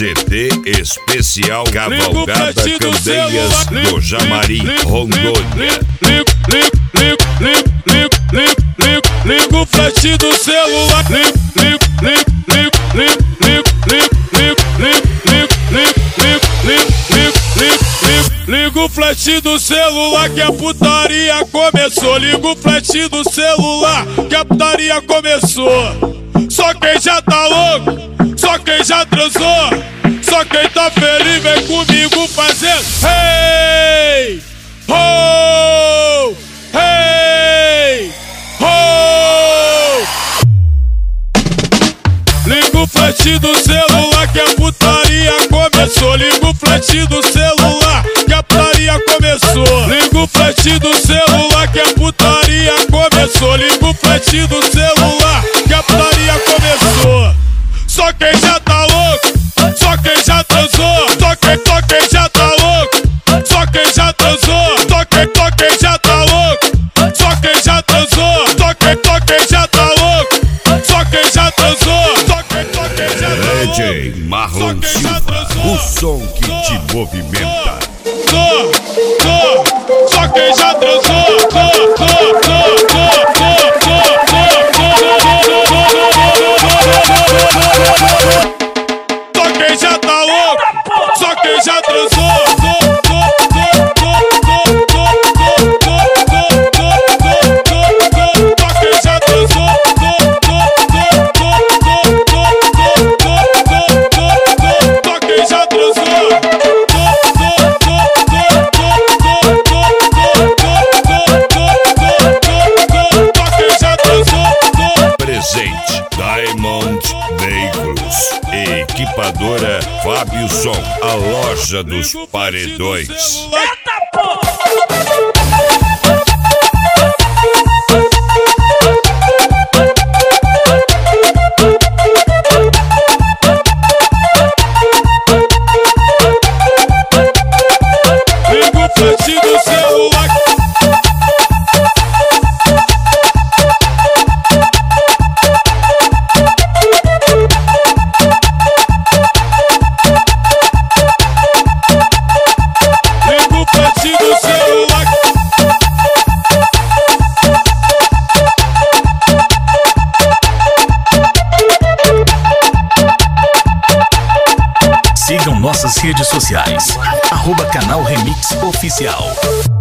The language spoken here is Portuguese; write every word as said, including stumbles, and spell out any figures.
C D especial Cavalgada Candeias do Jamari, Rondônia. Liga o flash do celular. Liga o flash do celular que a putaria começou. Liga o flash do celular que a putaria começou. Só quem já tá louco, só quem já transou, só quem tá feliz vem comigo fazer hey, ho, hey, ho. Liga o flash do celular que a putaria começou. Liga o flash do celular que a putaria começou. Liga o flash do celular que a putaria começou. Liga o flash do celular que a putaria começou. Só quem já tá louco, só quem já transou, só quem, só quem já tá louco, só quem já transou, só quem, só quem já tá louco, só quem já transou, só quem, só quem já tá louco, só quem já transou, só quem, só quem já tá louco. D J Marlon Silva, o som que te movimenta. Só, só, só quem já transou, só, só, só, só, só quem já tá louco, só quem já transou. Presente Diamond Veículos, equipadora Fábio Som, a loja dos paredões. Eita porra! Sigam nossas redes sociais, arroba canal Remix Oficial.